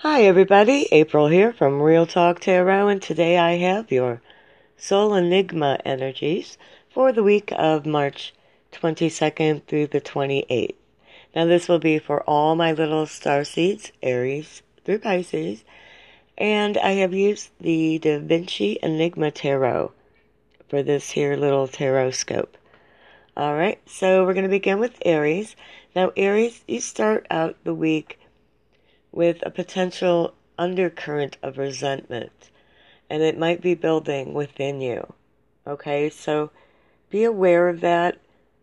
Hi everybody, April here from Real Talk Tarot, and today I have your Soul Enigma energies for the week of March 22nd through the 28th. Now this will be for all my little star seeds, Aries through Pisces, and I have used the Da Vinci Enigma Tarot for this here little tarot scope. Alright, so we're going to begin with Aries. Now Aries, you start out the week with a potential undercurrent of resentment, and it might be building within you. Okay, so be aware of that,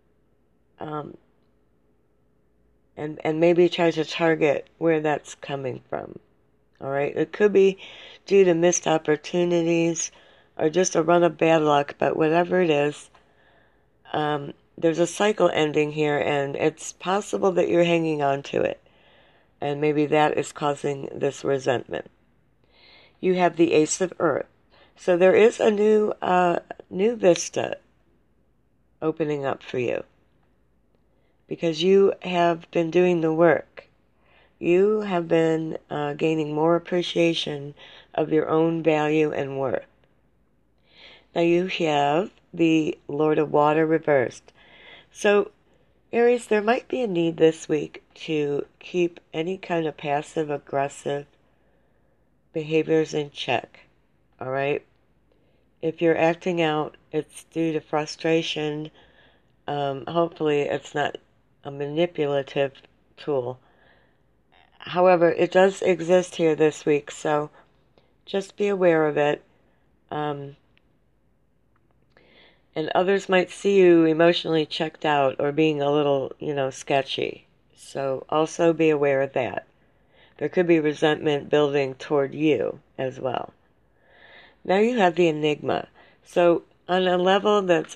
and maybe try to target where that's coming from. All right, it could be due to missed opportunities or just a run of bad luck, but whatever it is, there's a cycle ending here, and it's possible that you're hanging on to it. And maybe that is causing this resentment. You have the Ace of Earth. So there is a new vista opening up for you. Because you have been doing the work. You have been gaining more appreciation of your own value and worth. Now you have the Lord of Water reversed. So Aries, there might be a need this week to keep any kind of passive-aggressive behaviors in check, all right? If you're acting out, it's due to frustration. Hopefully it's not a manipulative tool. However, it does exist here this week, so just be aware of it. And others might see you emotionally checked out or being a little, sketchy. So also be aware of that. There could be resentment building toward you as well. Now you have the Enigma. So on a level that's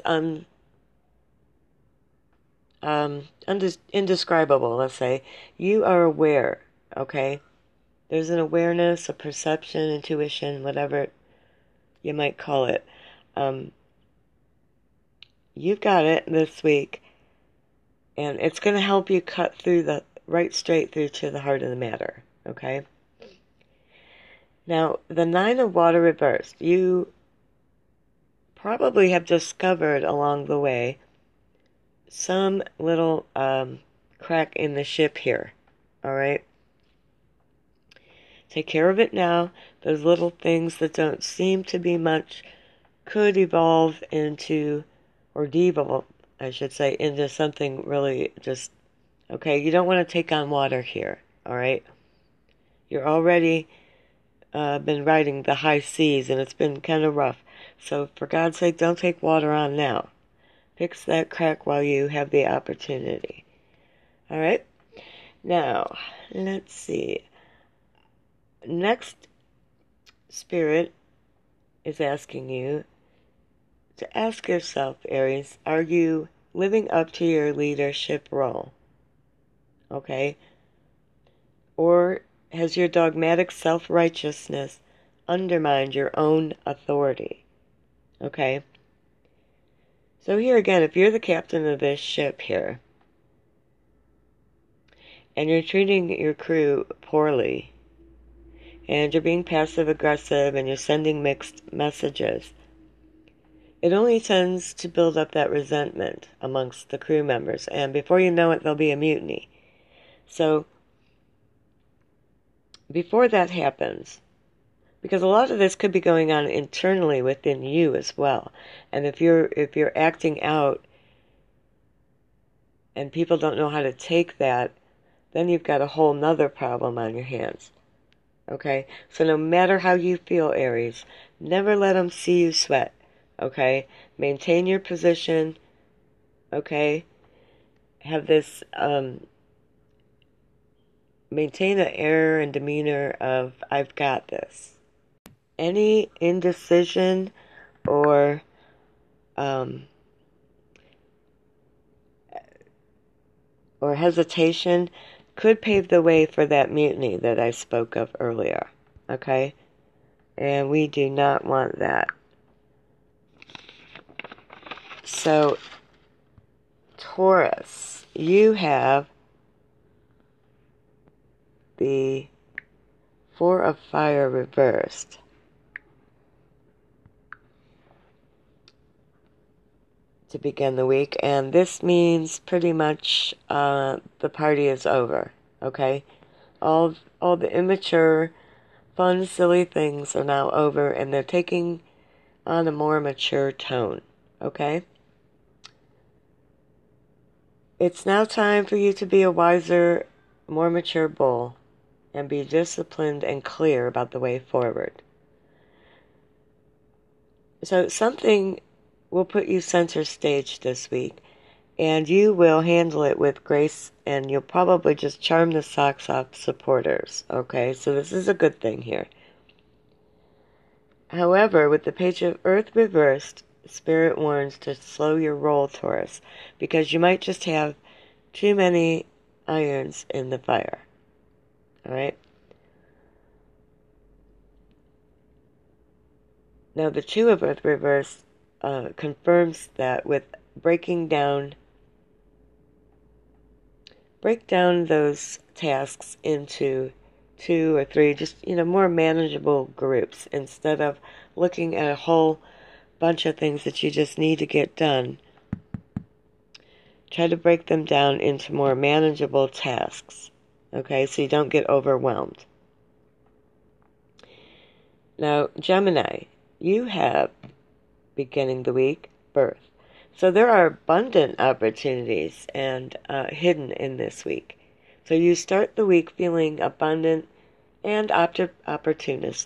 indescribable, let's say, you are aware, okay? There's an awareness, a perception, intuition, whatever you might call it. You've got it this week, and it's going to help you cut through right straight through to the heart of the matter, okay? Now, the Nine of Water reversed. You probably have discovered along the way some little crack in the ship here, all right? Take care of it now. Those little things that don't seem to be much could evolve into, or devolve, I should say, into something really just, okay, you don't want to take on water here, all right? You're already been riding the high seas, and it's been kind of rough. So for God's sake, don't take water on now. Fix that crack while you have the opportunity. All right? Now, let's see. Next, Spirit is asking you to ask yourself, Aries, are you living up to your leadership role? Okay? Or has your dogmatic self-righteousness undermined your own authority? Okay? So here again, if you're the captain of this ship here, and you're treating your crew poorly, and you're being passive-aggressive, and you're sending mixed messages, it only tends to build up that resentment amongst the crew members, and before you know it, there'll be a mutiny. So, before that happens, because a lot of this could be going on internally within you as well, and if you're acting out, and people don't know how to take that, then you've got a whole nother problem on your hands. Okay? So no matter how you feel, Aries, never let them see you sweat. Okay? Maintain your position. Okay? Have this, maintain an air and demeanor of, I've got this. Any indecision or, or hesitation could pave the way for that mutiny that I spoke of earlier, okay? And we do not want that. So, Taurus, you have the Four of Fire reversed. To begin the week, and this means pretty much the party is over, okay? All the immature, fun, silly things are now over, and they're taking on a more mature tone, okay? It's now time for you to be a wiser, more mature bull and be disciplined and clear about the way forward. So something will put you center stage this week, and you will handle it with grace, and you'll probably just charm the socks off supporters, okay? So this is a good thing here. However, with the Page of Earth reversed, Spirit warns to slow your roll, Taurus, because you might just have too many irons in the fire, all right? Now, the Two of Earth reversed confirms that with break down those tasks into 2 or 3, just, more manageable groups instead of looking at a whole bunch of things that you just need to get done. Try to break them down into more manageable tasks, okay, so you don't get overwhelmed. Now, Gemini, you have, beginning the week, birth. So there are abundant opportunities and hidden in this week. So you start the week feeling abundant and opportunistic.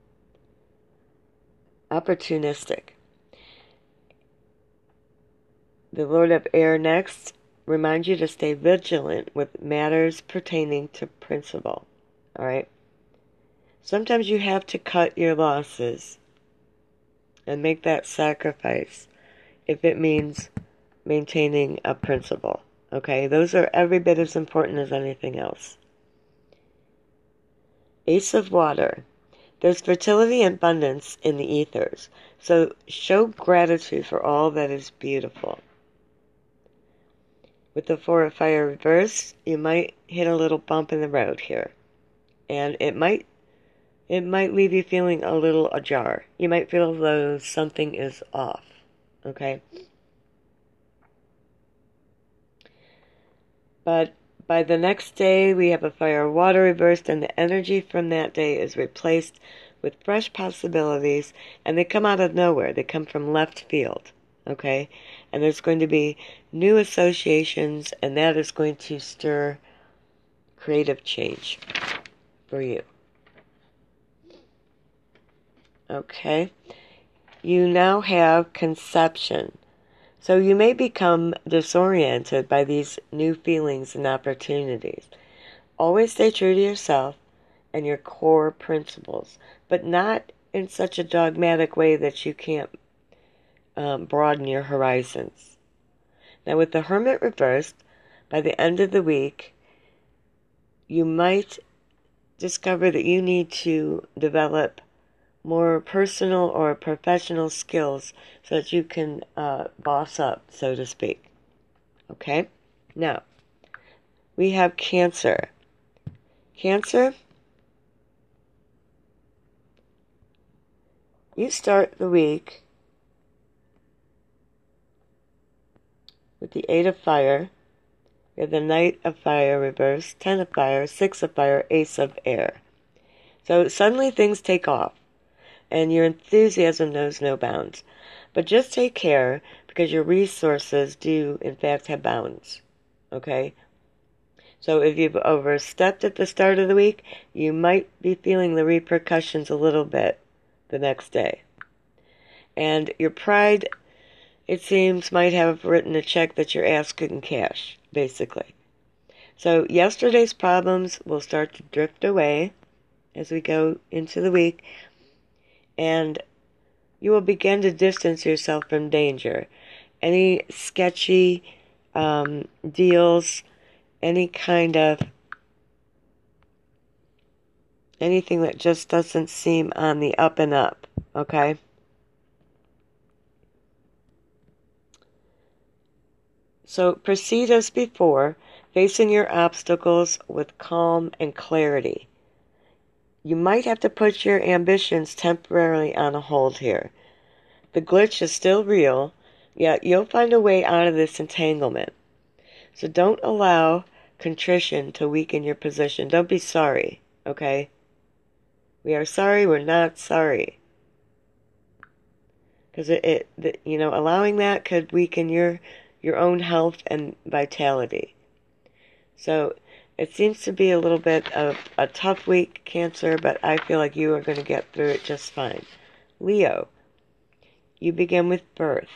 The Lord of Air next reminds you to stay vigilant with matters pertaining to principle. All right? Sometimes you have to cut your losses and make that sacrifice if it means maintaining a principle. Okay? Those are every bit as important as anything else. Ace of Water. There's fertility and abundance in the ethers. So show gratitude for all that is beautiful. With the Four of Fire reversed, you might hit a little bump in the road here. And it might leave you feeling a little ajar. You might feel as though something is off. Okay? But by the next day, we have a Fire Water reversed, and the energy from that day is replaced with fresh possibilities, and they come out of nowhere. They come from left field, okay? And there's going to be new associations, and that is going to stir creative change for you. Okay? You now have conception. So you may become disoriented by these new feelings and opportunities. Always stay true to yourself and your core principles, but not in such a dogmatic way that you can't broaden your horizons. Now, with the Hermit reversed, by the end of the week, you might discover that you need to develop more personal or professional skills so that you can boss up, so to speak. Okay? Now, we have Cancer. Cancer, you start the week with the Eight of Fire. We have the Knight of Fire reversed, 10 of Fire, 6 of Fire, Ace of Air. So suddenly things take off, and your enthusiasm knows no bounds. But just take care, because your resources do, in fact, have bounds. Okay? So if you've overstepped at the start of the week, you might be feeling the repercussions a little bit the next day. And your pride, it seems, might have written a check that your ass couldn't cash, basically. So yesterday's problems will start to drift away as we go into the week, and you will begin to distance yourself from danger. Any sketchy deals, any kind of anything that just doesn't seem on the up and up, okay? So proceed as before, facing your obstacles with calm and clarity. you might have to put your ambitions temporarily on a hold here. The glitch is still real, yet you'll find a way out of this entanglement. So don't allow contrition to weaken your position. Don't be sorry, okay? We are sorry, we're not sorry. Because allowing that could weaken your own health and vitality. So it seems to be a little bit of a tough week, Cancer, but I feel like you are going to get through it just fine. Leo, you begin with birth.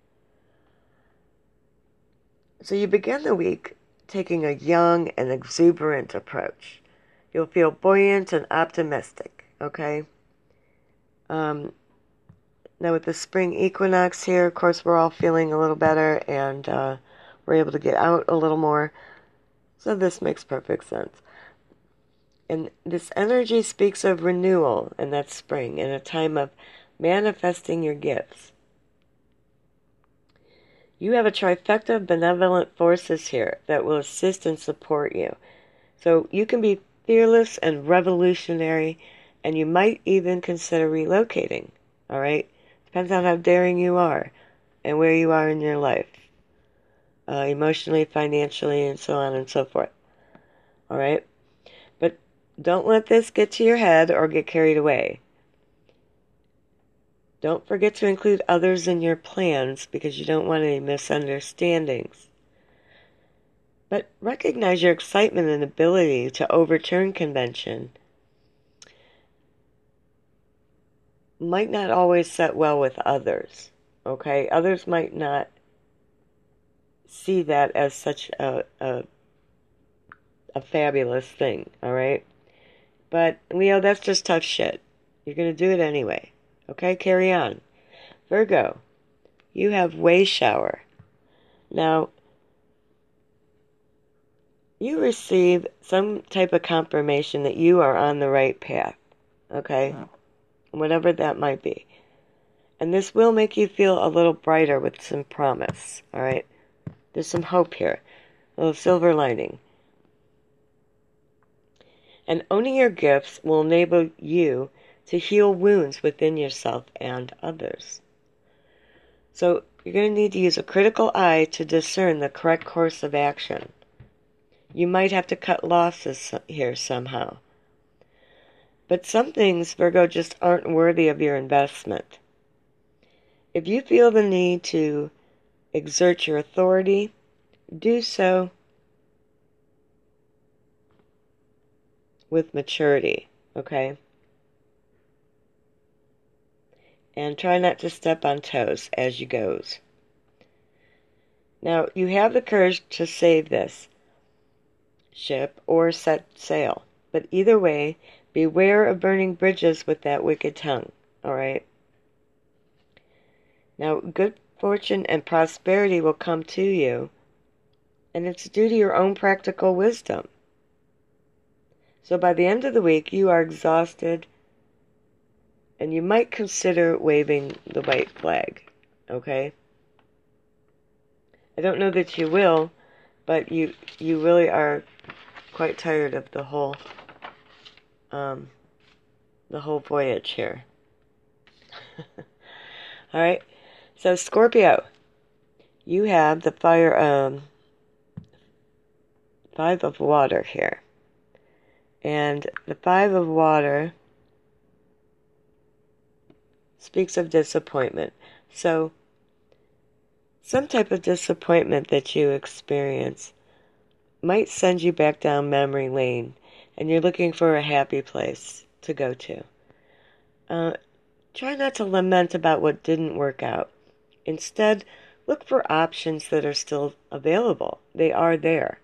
So you begin the week taking a young and exuberant approach. You'll feel buoyant and optimistic, okay? Now with the spring equinox here, of course, we're all feeling a little better and we're able to get out a little more. So this makes perfect sense. And this energy speaks of renewal, and that's spring, and a time of manifesting your gifts. You have a trifecta of benevolent forces here that will assist and support you. So you can be fearless and revolutionary, and you might even consider relocating, all right? Depends on how daring you are and where you are in your life, emotionally, financially, and so on and so forth, all right? But don't let this get to your head or get carried away. Don't forget to include others in your plans because you don't want any misunderstandings. But recognize your excitement and ability to overturn convention might not always set well with others, okay? Others might not see that as such a fabulous thing, all right? But, Leo, that's just tough shit. You're going to do it anyway. Okay, carry on. Virgo, you have way shower. Now, you receive some type of confirmation that you are on the right path. Okay? Whatever that might be. And this will make you feel a little brighter with some promise. Alright? There's some hope here. A little silver lining. And owning your gifts will enable you to heal wounds within yourself and others. So you're going to need to use a critical eye to discern the correct course of action. You might have to cut losses here somehow. But some things, Virgo, just aren't worthy of your investment. If you feel the need to exert your authority, do so with maturity, okay? And try not to step on toes as you goes. Now, you have the courage to save this ship or set sail. But either way, beware of burning bridges with that wicked tongue, alright? Now, good fortune and prosperity will come to you, and it's due to your own practical wisdom. So by the end of the week, you are exhausted, and you might consider waving the white flag, okay? I don't know that you will, but you really are quite tired of the whole voyage here. Alright, so Scorpio, you have the Five of Water here. And the Five of Water speaks of disappointment. So, some type of disappointment that you experience might send you back down memory lane, and you're looking for a happy place to go to. Try not to lament about what didn't work out. Instead, look for options that are still available. They are there.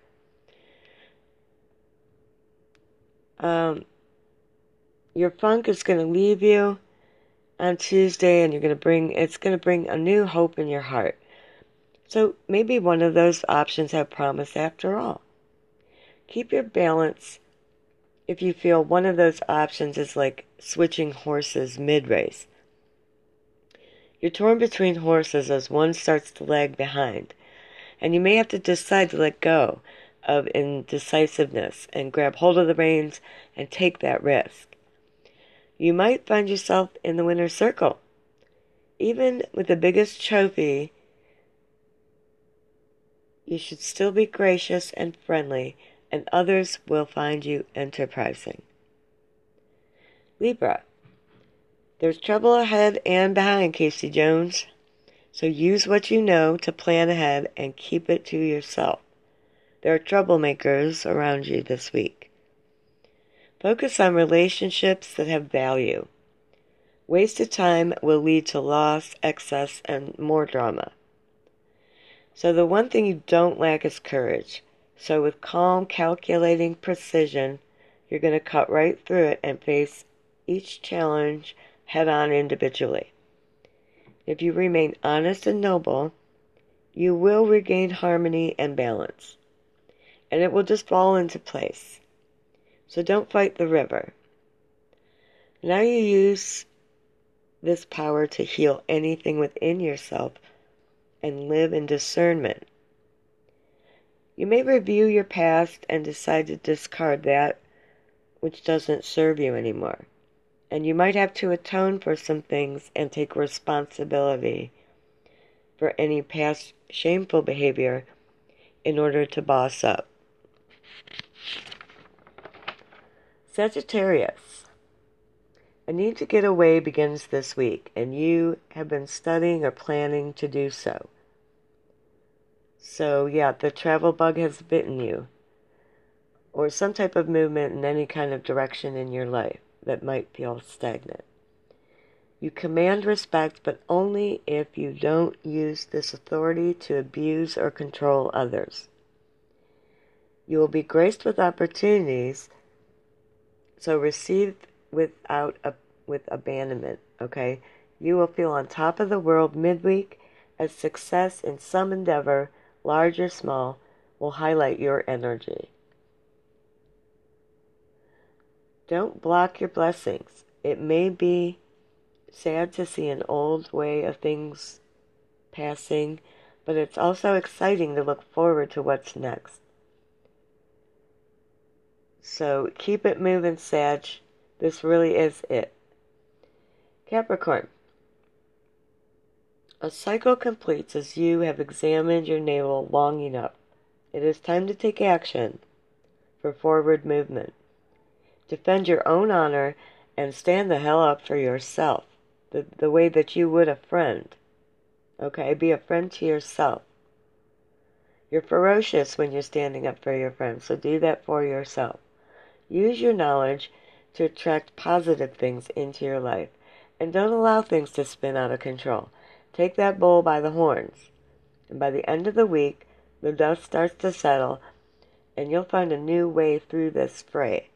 Your funk is going to leave you on Tuesday, and it's going to bring a new hope in your heart. So maybe one of those options have promise after all. Keep your balance if you feel one of those options is like switching horses mid-race. You're torn between horses as one starts to lag behind, and you may have to decide to let go of indecisiveness and grab hold of the reins and take that risk. You might find yourself in the winner's circle. Even with the biggest trophy, you should still be gracious and friendly, and others will find you enterprising. Libra. There's trouble ahead and behind, Casey Jones. So use what you know to plan ahead and keep it to yourself. There are troublemakers around you this week. Focus on relationships that have value. Wasted time will lead to loss, excess, and more drama. So the one thing you don't lack is courage. So with calm, calculating precision, you're going to cut right through it and face each challenge head-on individually. If you remain honest and noble, you will regain harmony and balance. And it will just fall into place. So don't fight the river. Now you use this power to heal anything within yourself and live in discernment. You may review your past and decide to discard that which doesn't serve you anymore. And you might have to atone for some things and take responsibility for any past shameful behavior in order to boss up. Sagittarius. A need to get away begins this week, and you have been studying or planning to do so. So, yeah, the travel bug has bitten you, or some type of movement in any kind of direction in your life that might feel stagnant. You command respect, but only if you don't use this authority to abuse or control others. You will be graced with opportunities, so receive with abandonment, okay? You will feel on top of the world midweek as success in some endeavor, large or small, will highlight your energy. Don't block your blessings. It may be sad to see an old way of things passing, but it's also exciting to look forward to what's next. So keep it moving, Sag. This really is it. Capricorn. A cycle completes as you have examined your navel long enough. It is time to take action for forward movement. Defend your own honor and stand the hell up for yourself, the way that you would a friend. Okay, be a friend to yourself. You're ferocious when you're standing up for your friends, so do that for yourself. Use your knowledge to attract positive things into your life, and don't allow things to spin out of control. Take that bull by the horns, and by the end of the week, the dust starts to settle, and you'll find a new way through this fray.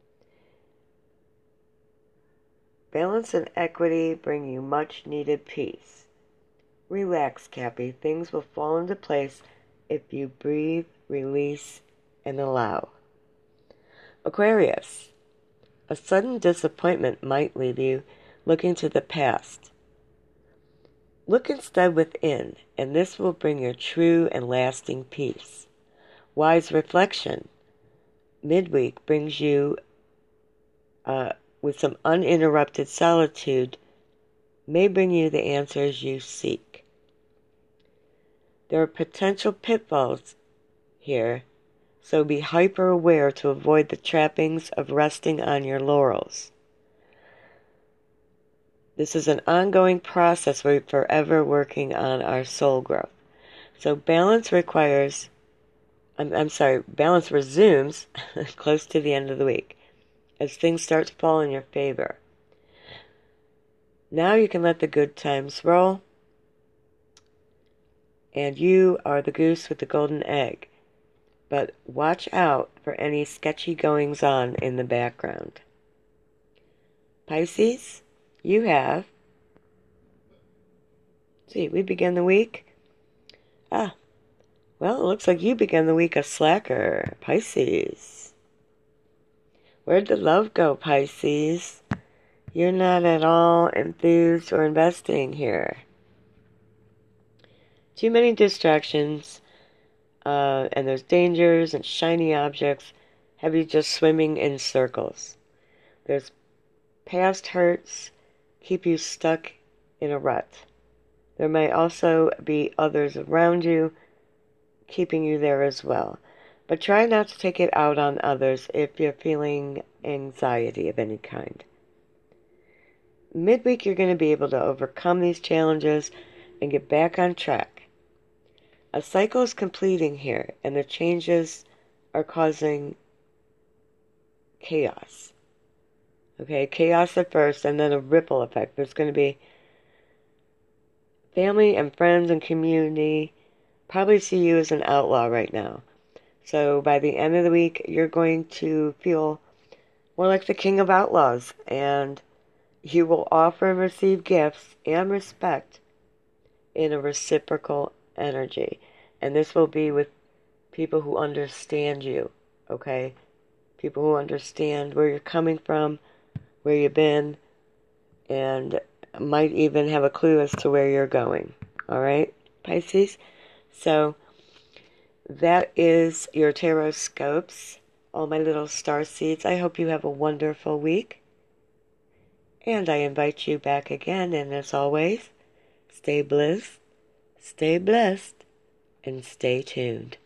Balance and equity bring you much needed peace. Relax, Cappy. Things will fall into place if you breathe, release, and allow. Aquarius. A sudden disappointment might leave you looking to the past. Look instead within, and this will bring your true and lasting peace. Wise reflection midweek brings you with some uninterrupted solitude, may bring you the answers you seek. There are potential pitfalls here, so be hyper aware to avoid the trappings of resting on your laurels. This is an ongoing process. We're forever working on our soul growth. So balance requires, balance resumes close to the end of the week as things start to fall in your favor. Now you can let the good times roll, and you are the goose with the golden egg. But watch out for any sketchy goings-on in the background. Pisces, you have... See, we began the week... well, it looks like you began the week a slacker, Pisces. Where'd the love go, Pisces? You're not at all enthused or investing here. Too many distractions, and there's dangers and shiny objects have you just swimming in circles. There's past hurts keep you stuck in a rut. There may also be others around you keeping you there as well. But try not to take it out on others if you're feeling anxiety of any kind. Midweek, you're going to be able to overcome these challenges and get back on track. A cycle is completing here, and the changes are causing chaos. Okay, chaos at first, and then a ripple effect. There's going to be family and friends and community probably see you as an outlaw right now. So by the end of the week, you're going to feel more like the king of outlaws, and you will offer and receive gifts and respect in a reciprocal energy. And this will be with people who understand you, okay? People who understand where you're coming from, where you've been, and might even have a clue as to where you're going. All right, Pisces? So that is your tarot scopes, all my little star seeds. I hope you have a wonderful week. And I invite you back again. And as always, stay blissed, and stay tuned.